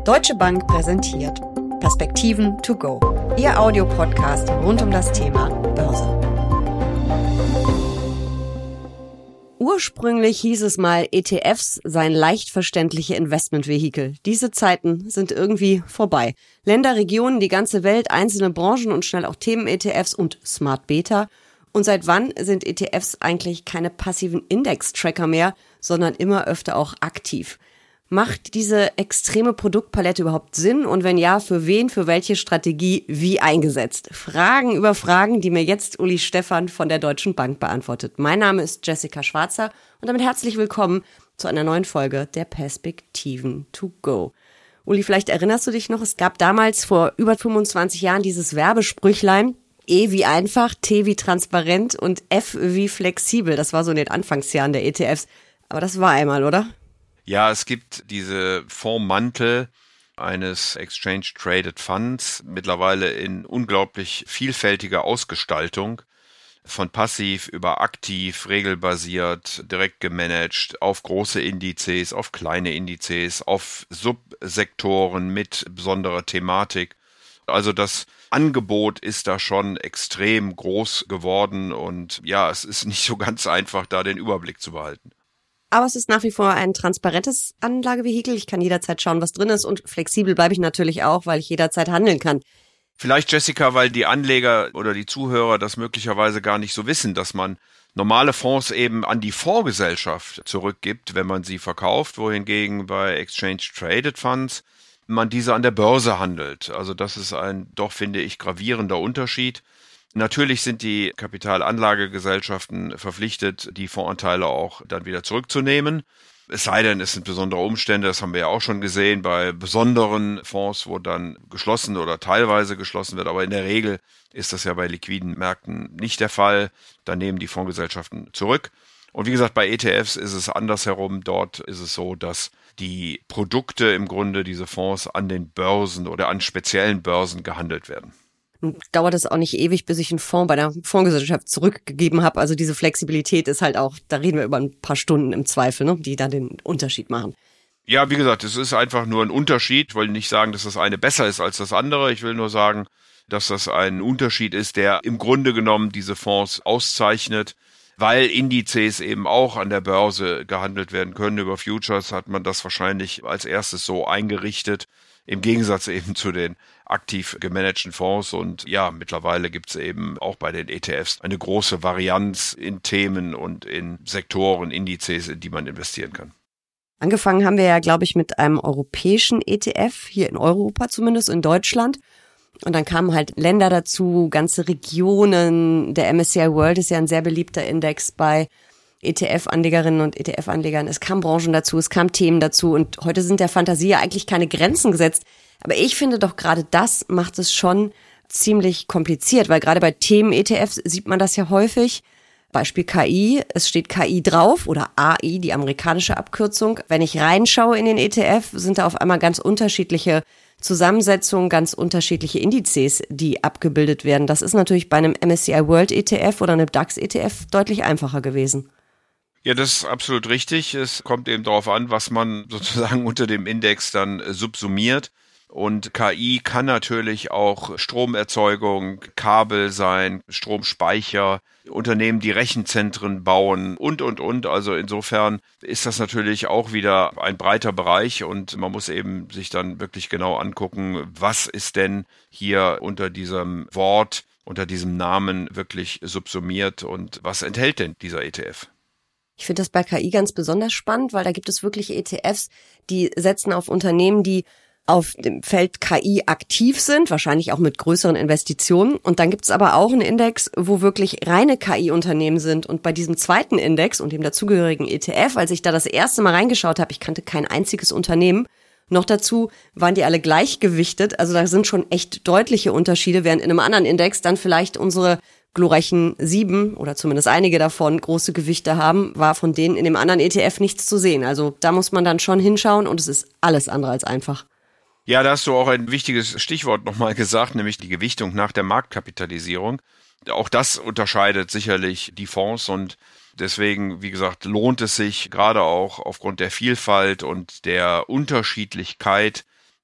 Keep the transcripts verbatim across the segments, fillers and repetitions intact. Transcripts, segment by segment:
Deutsche Bank präsentiert Perspektiven to go, Ihr Audiopodcast rund um das Thema Börse. Ursprünglich hieß es mal, E T Fs seien leicht verständliche Investmentvehikel. Diese Zeiten sind irgendwie vorbei. Länder, Regionen, die ganze Welt, einzelne Branchen und schnell auch Themen-E T Fs und Smart Beta. Und seit wann sind E T Fs eigentlich keine passiven Index-Tracker mehr, sondern immer öfter auch aktiv? Macht diese extreme Produktpalette überhaupt Sinn? Und wenn ja, für wen, für welche Strategie, wie eingesetzt? Fragen über Fragen, die mir jetzt Uli Stephan von der Deutschen Bank beantwortet. Mein Name ist Jessica Schwarzer und damit herzlich willkommen zu einer neuen Folge der Perspektiven to go. Uli, vielleicht erinnerst du dich noch, es gab damals vor über fünfundzwanzig Jahren dieses Werbesprüchlein, E wie einfach, T wie transparent und F wie flexibel. Das war so in den Anfangsjahren der E T Fs. Aber das war einmal, oder? Ja, es gibt diese Fondsmantel eines Exchange Traded Funds, mittlerweile in unglaublich vielfältiger Ausgestaltung, von passiv über aktiv, regelbasiert, direkt gemanagt, auf große Indizes, auf kleine Indizes, auf Subsektoren mit besonderer Thematik. Also das Angebot ist da schon extrem groß geworden und ja, es ist nicht so ganz einfach, da den Überblick zu behalten. Aber es ist nach wie vor ein transparentes Anlagevehikel. Ich kann jederzeit schauen, was drin ist und flexibel bleibe ich natürlich auch, weil ich jederzeit handeln kann. Vielleicht, Jessica, weil die Anleger oder die Zuhörer das möglicherweise gar nicht so wissen, dass man normale Fonds eben an die Fondsgesellschaft zurückgibt, wenn man sie verkauft, wohingegen bei Exchange Traded Funds man diese an der Börse handelt. Also das ist ein doch, finde ich, gravierender Unterschied. Natürlich sind die Kapitalanlagegesellschaften verpflichtet, die Fondsanteile auch dann wieder zurückzunehmen. Es sei denn, es sind besondere Umstände, das haben wir ja auch schon gesehen, bei besonderen Fonds, wo dann geschlossen oder teilweise geschlossen wird. Aber in der Regel ist das ja bei liquiden Märkten nicht der Fall. Dann nehmen die Fondsgesellschaften zurück. Und wie gesagt, bei E T Fs ist es andersherum. Dort ist es so, dass die Produkte im Grunde, diese Fonds, an den Börsen oder an speziellen Börsen gehandelt werden. Dauert es auch nicht ewig, bis ich einen Fonds bei der Fondsgesellschaft zurückgegeben habe. Also diese Flexibilität ist halt auch, da reden wir über ein paar Stunden im Zweifel, ne, die dann den Unterschied machen. Ja, wie gesagt, es ist einfach nur ein Unterschied. Ich will nicht sagen, dass das eine besser ist als das andere. Ich will nur sagen, dass das ein Unterschied ist, der im Grunde genommen diese Fonds auszeichnet. Weil Indizes eben auch an der Börse gehandelt werden können. Über Futures hat man das wahrscheinlich als erstes so eingerichtet. Im Gegensatz eben zu den aktiv gemanagten Fonds. Und ja, mittlerweile gibt es eben auch bei den E T Fs eine große Varianz in Themen und in Sektoren, Indizes, in die man investieren kann. Angefangen haben wir ja, glaube ich, mit einem europäischen E T F, hier in Europa zumindest, in Deutschland. Und dann kamen halt Länder dazu, ganze Regionen. Der M S C I World ist ja ein sehr beliebter Index bei E T F-Anlegerinnen und E T F-Anlegern. Es kamen Branchen dazu, es kamen Themen dazu und heute sind der Fantasie ja eigentlich keine Grenzen gesetzt. Aber ich finde doch gerade das macht es schon ziemlich kompliziert, weil gerade bei Themen-E T Fs sieht man das ja häufig. Beispiel K I, es steht K I drauf oder A I, die amerikanische Abkürzung. Wenn ich reinschaue in den E T F, sind da auf einmal ganz unterschiedliche Zusammensetzungen, ganz unterschiedliche Indizes, die abgebildet werden. Das ist natürlich bei einem M S C I World E T F oder einem DAX-E T F deutlich einfacher gewesen. Ja, das ist absolut richtig. Es kommt eben darauf an, was man sozusagen unter dem Index dann subsumiert. Und K I kann natürlich auch Stromerzeugung, Kabel sein, Stromspeicher, Unternehmen, die Rechenzentren bauen und, und, und. Also insofern ist das natürlich auch wieder ein breiter Bereich und man muss eben sich dann wirklich genau angucken, was ist denn hier unter diesem Wort, unter diesem Namen wirklich subsumiert und was enthält denn dieser E T F? Ich finde das bei K I ganz besonders spannend, weil da gibt es wirklich E T Fs, die setzen auf Unternehmen, die auf dem Feld K I aktiv sind, wahrscheinlich auch mit größeren Investitionen. Und dann gibt es aber auch einen Index, wo wirklich reine K I-Unternehmen sind. Und bei diesem zweiten Index und dem dazugehörigen E T F, als ich da das erste Mal reingeschaut habe, ich kannte kein einziges Unternehmen. Noch dazu waren die alle gleichgewichtet. Also da sind schon echt deutliche Unterschiede, während in einem anderen Index dann vielleicht unsere glorreichen sieben oder zumindest einige davon große Gewichte haben, war von denen in dem anderen E T F nichts zu sehen. Also da muss man dann schon hinschauen und es ist alles andere als einfach. Ja, da hast du auch ein wichtiges Stichwort nochmal gesagt, nämlich die Gewichtung nach der Marktkapitalisierung. Auch das unterscheidet sicherlich die Fonds und deswegen, wie gesagt, lohnt es sich gerade auch aufgrund der Vielfalt und der Unterschiedlichkeit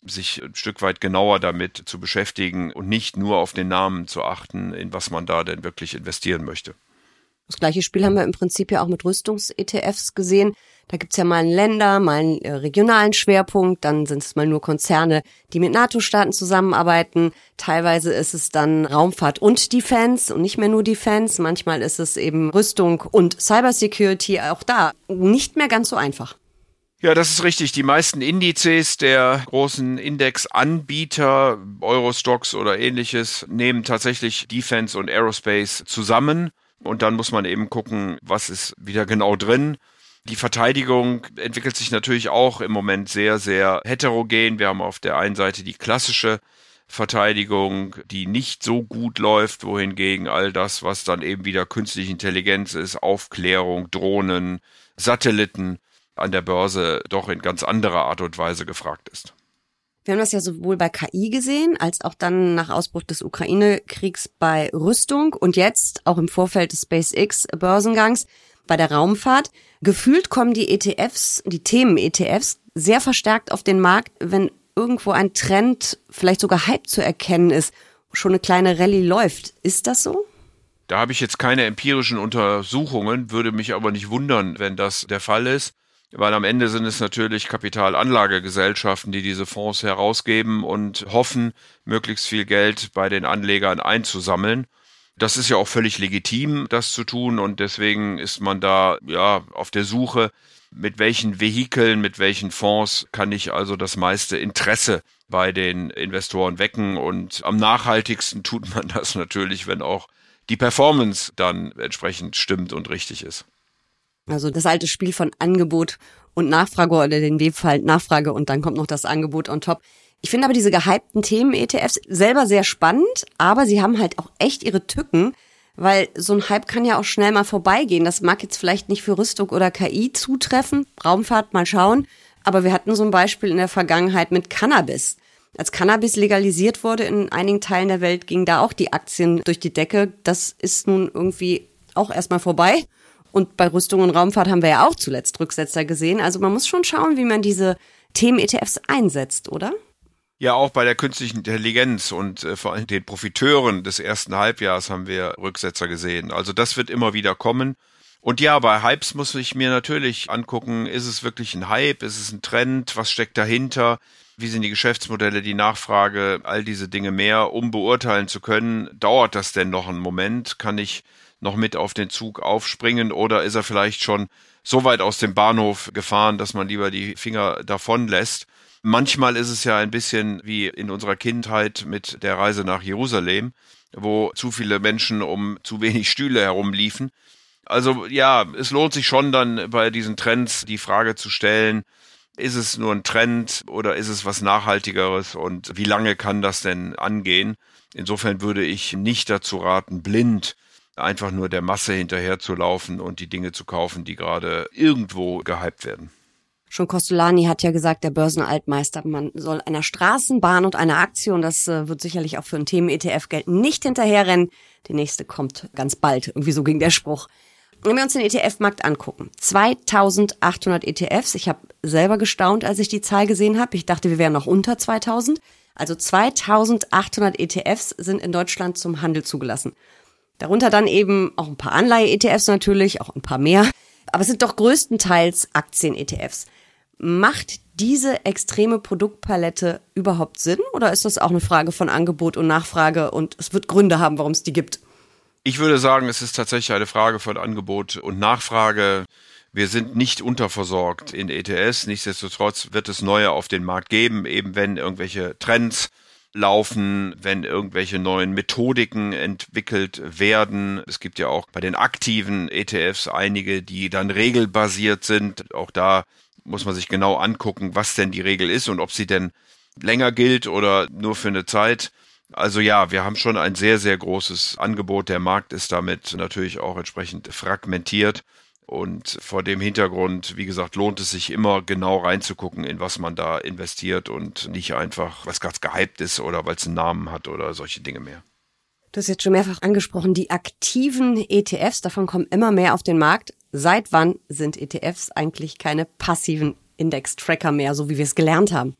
sich ein Stück weit genauer damit zu beschäftigen und nicht nur auf den Namen zu achten, in was man da denn wirklich investieren möchte. Das gleiche Spiel haben wir im Prinzip ja auch mit Rüstungs-E T Fs gesehen. Da gibt's ja mal einen Länder-, mal einen regionalen Schwerpunkt, dann sind es mal nur Konzerne, die mit NATO-Staaten zusammenarbeiten. Teilweise ist es dann Raumfahrt und Defense und nicht mehr nur Defense. Manchmal ist es eben Rüstung und Cybersecurity, auch da nicht mehr ganz so einfach. Ja, das ist richtig. Die meisten Indizes der großen Indexanbieter, Eurostoxx oder ähnliches, nehmen tatsächlich Defense und Aerospace zusammen. Und dann muss man eben gucken, was ist wieder genau drin. Die Verteidigung entwickelt sich natürlich auch im Moment sehr, sehr heterogen. Wir haben auf der einen Seite die klassische Verteidigung, die nicht so gut läuft, wohingegen all das, was dann eben wieder künstliche Intelligenz ist, Aufklärung, Drohnen, Satelliten, an der Börse doch in ganz anderer Art und Weise gefragt ist. Wir haben das ja sowohl bei K I gesehen, als auch dann nach Ausbruch des Ukraine-Kriegs bei Rüstung und jetzt auch im Vorfeld des SpaceX-Börsengangs bei der Raumfahrt. Gefühlt kommen die E T Fs, die Themen-E T Fs, sehr verstärkt auf den Markt, wenn irgendwo ein Trend, vielleicht sogar Hype zu erkennen ist, schon eine kleine Rallye läuft. Ist das so? Da habe ich jetzt keine empirischen Untersuchungen, würde mich aber nicht wundern, wenn das der Fall ist. Weil am Ende sind es natürlich Kapitalanlagegesellschaften, die diese Fonds herausgeben und hoffen, möglichst viel Geld bei den Anlegern einzusammeln. Das ist ja auch völlig legitim, das zu tun, und deswegen ist man da ja auf der Suche, mit welchen Vehikeln, mit welchen Fonds kann ich also das meiste Interesse bei den Investoren wecken, und am nachhaltigsten tut man das natürlich, wenn auch die Performance dann entsprechend stimmt und richtig ist. Also das alte Spiel von Angebot und Nachfrage, oder in dem Fall Nachfrage und dann kommt noch das Angebot on top. Ich finde aber diese gehypten Themen-E T Fs selber sehr spannend, aber sie haben halt auch echt ihre Tücken, weil so ein Hype kann ja auch schnell mal vorbeigehen. Das mag jetzt vielleicht nicht für Rüstung oder K I zutreffen, Raumfahrt mal schauen, aber wir hatten so ein Beispiel in der Vergangenheit mit Cannabis. Als Cannabis legalisiert wurde in einigen Teilen der Welt, gingen da auch die Aktien durch die Decke. Das ist nun irgendwie auch erstmal vorbei. Und bei Rüstung und Raumfahrt haben wir ja auch zuletzt Rücksetzer gesehen. Also man muss schon schauen, wie man diese Themen-E T Fs einsetzt, oder? Ja, auch bei der künstlichen Intelligenz und äh, vor allem den Profiteuren des ersten Halbjahres haben wir Rücksetzer gesehen. Also das wird immer wieder kommen. Und ja, bei Hypes muss ich mir natürlich angucken, ist es wirklich ein Hype, ist es ein Trend, was steckt dahinter, wie sind die Geschäftsmodelle, die Nachfrage, all diese Dinge mehr. Um beurteilen zu können, dauert das denn noch einen Moment, kann ich noch mit auf den Zug aufspringen, oder ist er vielleicht schon so weit aus dem Bahnhof gefahren, dass man lieber die Finger davon lässt. Manchmal ist es ja ein bisschen wie in unserer Kindheit mit der Reise nach Jerusalem, wo zu viele Menschen um zu wenig Stühle herumliefen. Also ja, es lohnt sich schon dann bei diesen Trends die Frage zu stellen, ist es nur ein Trend oder ist es was Nachhaltigeres, und wie lange kann das denn angehen? Insofern würde ich nicht dazu raten, blind einfach nur der Masse hinterher zu laufen und die Dinge zu kaufen, die gerade irgendwo gehypt werden. Schon Kostolany hat ja gesagt, der Börsenaltmeister, man soll einer Straßenbahn und einer Aktie, und das äh, wird sicherlich auch für ein Themen-E T F gelten, nicht hinterherrennen. Der nächste kommt ganz bald. Irgendwie so ging der Spruch. Wenn wir uns den E T F-Markt angucken, zweitausendachthundert E T Fs. Ich habe selber gestaunt, als ich die Zahl gesehen habe. Ich dachte, wir wären noch unter zweitausend. Also zweitausendachthundert E T Fs sind in Deutschland zum Handel zugelassen. Darunter dann eben auch ein paar Anleihe-E T Fs natürlich, auch ein paar mehr. Aber es sind doch größtenteils Aktien-E T Fs. Macht diese extreme Produktpalette überhaupt Sinn? Oder ist das auch eine Frage von Angebot und Nachfrage und es wird Gründe haben, warum es die gibt? Ich würde sagen, es ist tatsächlich eine Frage von Angebot und Nachfrage. Wir sind nicht unterversorgt in E T Fs. Nichtsdestotrotz wird es neue auf den Markt geben, eben wenn irgendwelche Trends laufen, wenn irgendwelche neuen Methodiken entwickelt werden. Es gibt ja auch bei den aktiven E T Fs einige, die dann regelbasiert sind. Auch da muss man sich genau angucken, was denn die Regel ist und ob sie denn länger gilt oder nur für eine Zeit. Also ja, wir haben schon ein sehr, sehr großes Angebot. Der Markt ist damit natürlich auch entsprechend fragmentiert. Und vor dem Hintergrund, wie gesagt, lohnt es sich immer genau reinzugucken, in was man da investiert und nicht einfach, was ganz gehypt ist oder weil es einen Namen hat oder solche Dinge mehr. Du hast jetzt schon mehrfach angesprochen, die aktiven E T Fs, davon kommen immer mehr auf den Markt. Seit wann sind E T Fs eigentlich keine passiven Index-Tracker mehr, so wie wir es gelernt haben?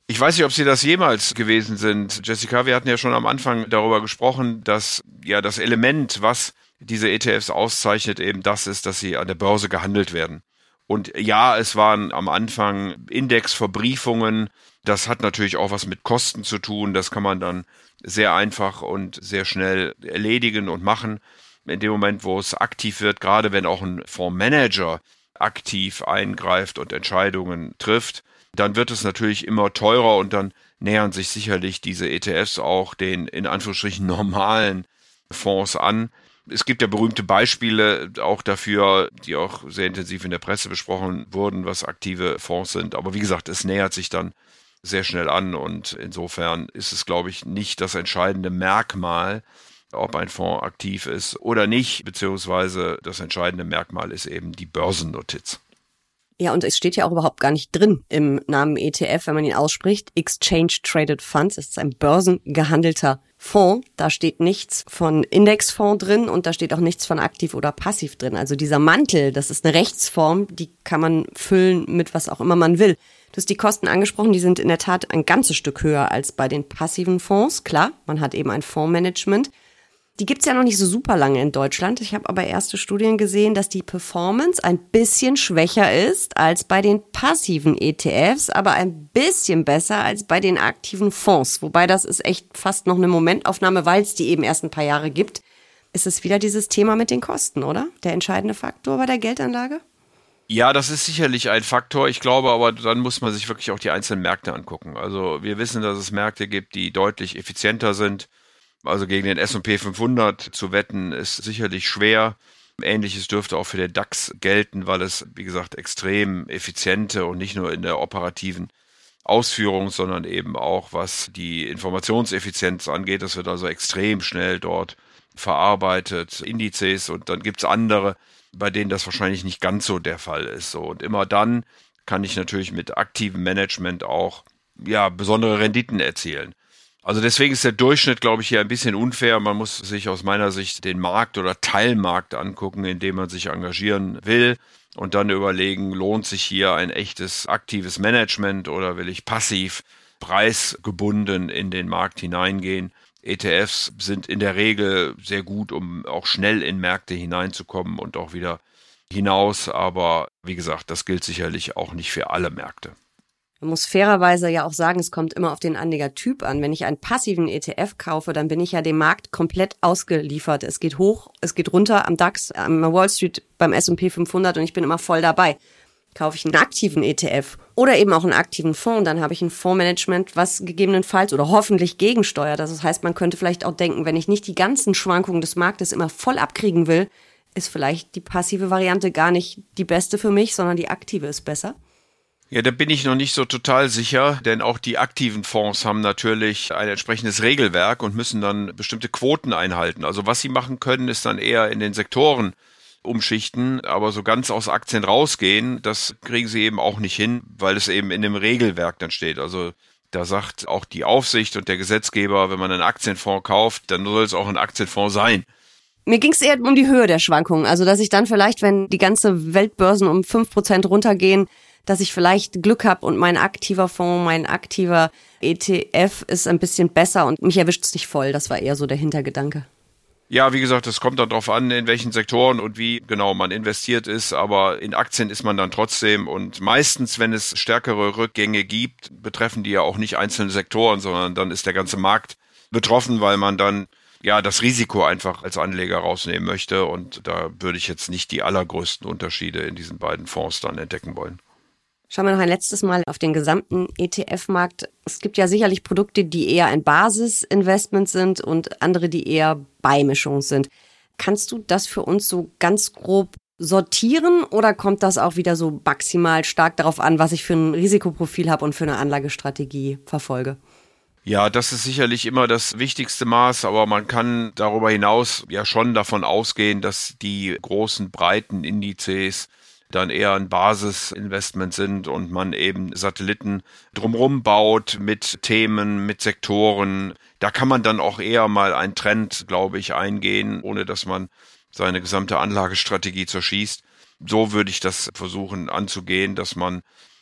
Ich weiß nicht, ob sie das jemals gewesen sind. Jessica, wir hatten ja schon am Anfang darüber gesprochen, dass ja das Element, was diese E T Fs auszeichnet, eben das ist, dass sie an der Börse gehandelt werden. Und ja, es waren am Anfang Indexverbriefungen. Das hat natürlich auch was mit Kosten zu tun. Das kann man dann sehr einfach und sehr schnell erledigen und machen. In dem Moment, wo es aktiv wird, gerade wenn auch ein Fondsmanager aktiv eingreift und Entscheidungen trifft, dann wird es natürlich immer teurer und dann nähern sich sicherlich diese E T Fs auch den in Anführungsstrichen normalen Fonds an. Es gibt ja berühmte Beispiele auch dafür, die auch sehr intensiv in der Presse besprochen wurden, was aktive Fonds sind. Aber wie gesagt, es nähert sich dann sehr schnell an und insofern ist es, glaube ich, nicht das entscheidende Merkmal, ob ein Fonds aktiv ist oder nicht, beziehungsweise das entscheidende Merkmal ist eben die Börsennotiz. Ja, und es steht ja auch überhaupt gar nicht drin im Namen E T F, wenn man ihn ausspricht. Exchange Traded Funds, das ist ein börsengehandelter Fonds. Da steht nichts von Indexfonds drin und da steht auch nichts von aktiv oder passiv drin. Also dieser Mantel, das ist eine Rechtsform, die kann man füllen mit was auch immer man will. Du hast die Kosten angesprochen, die sind in der Tat ein ganzes Stück höher als bei den passiven Fonds. Klar, man hat eben ein Fondsmanagement. Die gibt's ja noch nicht so super lange in Deutschland. Ich habe aber erste Studien gesehen, dass die Performance ein bisschen schwächer ist als bei den passiven E T Fs, aber ein bisschen besser als bei den aktiven Fonds. Wobei das ist echt fast noch eine Momentaufnahme, weil es die eben erst ein paar Jahre gibt. Ist es wieder dieses Thema mit den Kosten, oder? Der entscheidende Faktor bei der Geldanlage? Ja, das ist sicherlich ein Faktor. Ich glaube aber, dann muss man sich wirklich auch die einzelnen Märkte angucken. Also wir wissen, dass es Märkte gibt, die deutlich effizienter sind. Also gegen den S und P fünfhundert zu wetten, ist sicherlich schwer. Ähnliches dürfte auch für den DAX gelten, weil es, wie gesagt, extrem effiziente und nicht nur in der operativen Ausführung, sondern eben auch was die Informationseffizienz angeht. Das wird also extrem schnell dort verarbeitet, Indizes, und dann gibt's andere, bei denen das wahrscheinlich nicht ganz so der Fall ist. So, und immer dann kann ich natürlich mit aktivem Management auch ja besondere Renditen erzielen. Also deswegen ist der Durchschnitt, glaube ich, hier ein bisschen unfair. Man muss sich aus meiner Sicht den Markt oder Teilmarkt angucken, in dem man sich engagieren will und dann überlegen, lohnt sich hier ein echtes aktives Management oder will ich passiv preisgebunden in den Markt hineingehen. E T Fs sind in der Regel sehr gut, um auch schnell in Märkte hineinzukommen und auch wieder hinaus. Aber wie gesagt, das gilt sicherlich auch nicht für alle Märkte. Man muss fairerweise ja auch sagen, es kommt immer auf den Anlegertyp an. Wenn ich einen passiven E T F kaufe, dann bin ich ja dem Markt komplett ausgeliefert. Es geht hoch, es geht runter am DAX, am Wall Street, beim S und P fünfhundert und ich bin immer voll dabei. Kaufe ich einen aktiven E T F oder eben auch einen aktiven Fonds, dann habe ich ein Fondsmanagement, was gegebenenfalls oder hoffentlich gegensteuert. Das heißt, man könnte vielleicht auch denken, wenn ich nicht die ganzen Schwankungen des Marktes immer voll abkriegen will, ist vielleicht die passive Variante gar nicht die beste für mich, sondern die aktive ist besser. Ja, da bin ich noch nicht so total sicher, denn auch die aktiven Fonds haben natürlich ein entsprechendes Regelwerk und müssen dann bestimmte Quoten einhalten. Also was sie machen können, ist dann eher in den Sektoren umschichten, aber so ganz aus Aktien rausgehen, das kriegen sie eben auch nicht hin, weil es eben in dem Regelwerk dann steht. Also da sagt auch die Aufsicht und der Gesetzgeber, wenn man einen Aktienfonds kauft, dann soll es auch ein Aktienfonds sein. Mir ging es eher um die Höhe der Schwankungen. Also dass ich dann vielleicht, wenn die ganze Weltbörsen um fünf Prozent runtergehen, dass ich vielleicht Glück habe und mein aktiver Fonds, mein aktiver E T F ist ein bisschen besser und mich erwischt es nicht voll. Das war eher so der Hintergedanke. Ja, wie gesagt, es kommt dann darauf an, in welchen Sektoren und wie genau man investiert ist, aber in Aktien ist man dann trotzdem und meistens, wenn es stärkere Rückgänge gibt, betreffen die ja auch nicht einzelne Sektoren, sondern dann ist der ganze Markt betroffen, weil man dann ja das Risiko einfach als Anleger rausnehmen möchte und da würde ich jetzt nicht die allergrößten Unterschiede in diesen beiden Fonds dann entdecken wollen. Schauen wir noch ein letztes Mal auf den gesamten E T F-Markt. Es gibt ja sicherlich Produkte, die eher ein Basisinvestment sind und andere, die eher Beimischung sind. Kannst du das für uns so ganz grob sortieren oder kommt das auch wieder so maximal stark darauf an, was ich für ein Risikoprofil habe und für eine Anlagestrategie verfolge? Ja, das ist sicherlich immer das wichtigste Maß, aber man kann darüber hinaus ja schon davon ausgehen, dass die großen, breiten Indizes dann eher ein Basisinvestment sind und man eben Satelliten drumherum baut mit Themen, mit Sektoren. Da kann man dann auch eher mal einen Trend, glaube ich, eingehen, ohne dass man seine gesamte Anlagestrategie zerschießt. So würde ich das versuchen anzugehen, dass man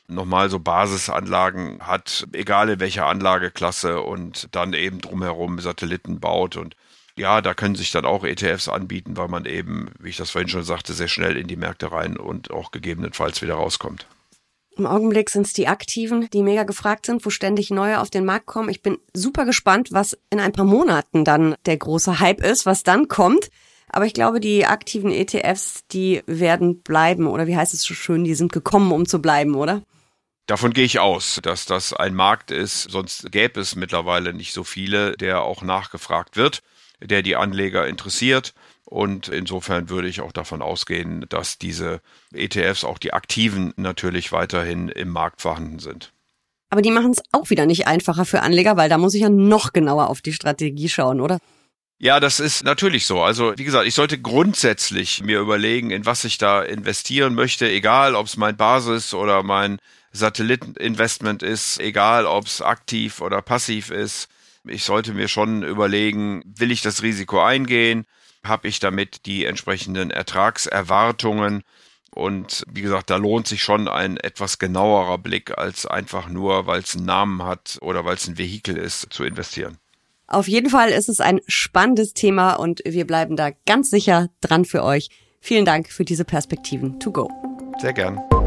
nochmal so Basisanlagen hat, egal in welcher Anlageklasse, und dann eben drumherum Satelliten baut. Und ja, da können sich dann auch E T Fs anbieten, weil man eben, wie ich das vorhin schon sagte, sehr schnell in die Märkte rein und auch gegebenenfalls wieder rauskommt. Im Augenblick sind es die Aktiven, die mega gefragt sind, wo ständig neue auf den Markt kommen. Ich bin super gespannt, was in ein paar Monaten dann der große Hype ist, was dann kommt. Aber ich glaube, die aktiven E T Fs, die werden bleiben. Oder wie heißt es so schön, die sind gekommen, um zu bleiben, oder? Davon gehe ich aus, dass das ein Markt ist, sonst gäbe es mittlerweile nicht so viele, der auch nachgefragt wird, der die Anleger interessiert. Und insofern würde ich auch davon ausgehen, dass diese E T Fs, auch die aktiven, natürlich weiterhin im Markt vorhanden sind. Aber die machen es auch wieder nicht einfacher für Anleger, weil da muss ich ja noch genauer auf die Strategie schauen, oder? Ja, das ist natürlich so. Also wie gesagt, ich sollte grundsätzlich mir überlegen, in was ich da investieren möchte, egal ob es mein Basis- oder mein Satelliteninvestment ist, egal ob es aktiv oder passiv ist. Ich sollte mir schon überlegen, will ich das Risiko eingehen? Habe ich damit die entsprechenden Ertragserwartungen? Und wie gesagt, da lohnt sich schon ein etwas genauerer Blick, als einfach nur, weil es einen Namen hat oder weil es ein Vehikel ist, zu investieren. Auf jeden Fall ist es ein spannendes Thema und wir bleiben da ganz sicher dran für euch. Vielen Dank für diese Perspektiven to go. Sehr gern.